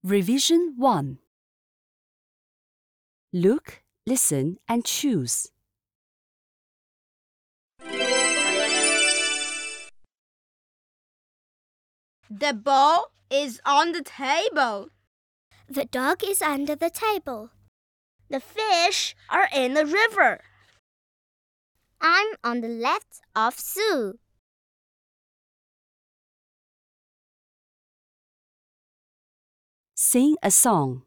Revision 1. Look, listen and choose. The ball is on the table. The dog is under the table. The fish are in the river. I'm on the left of Sue. Sing a song.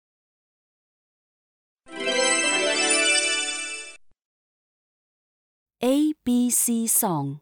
ABC song.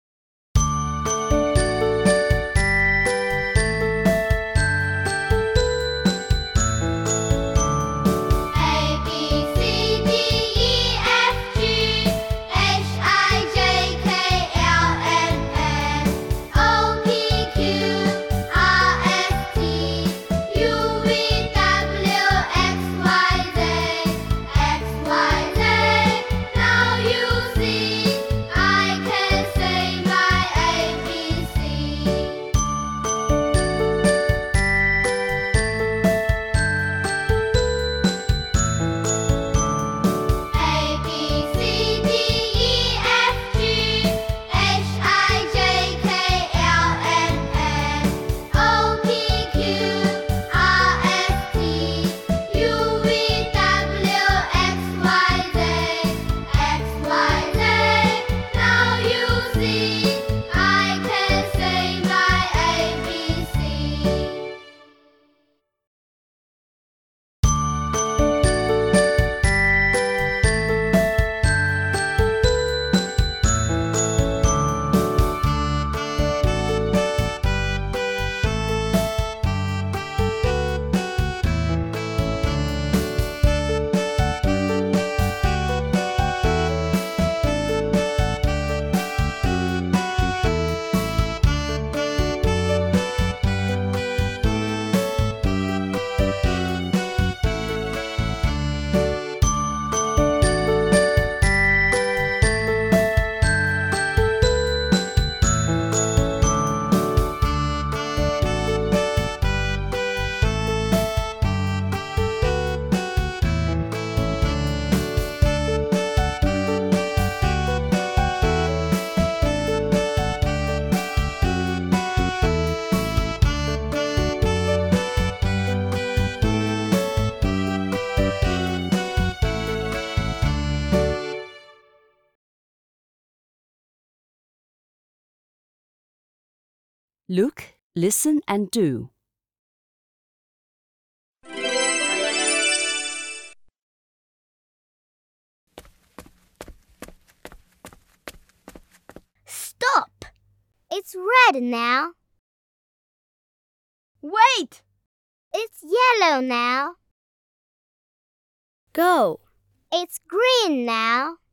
Look, listen and do. Stop! It's red now. Wait! It's yellow now. Go! It's green now.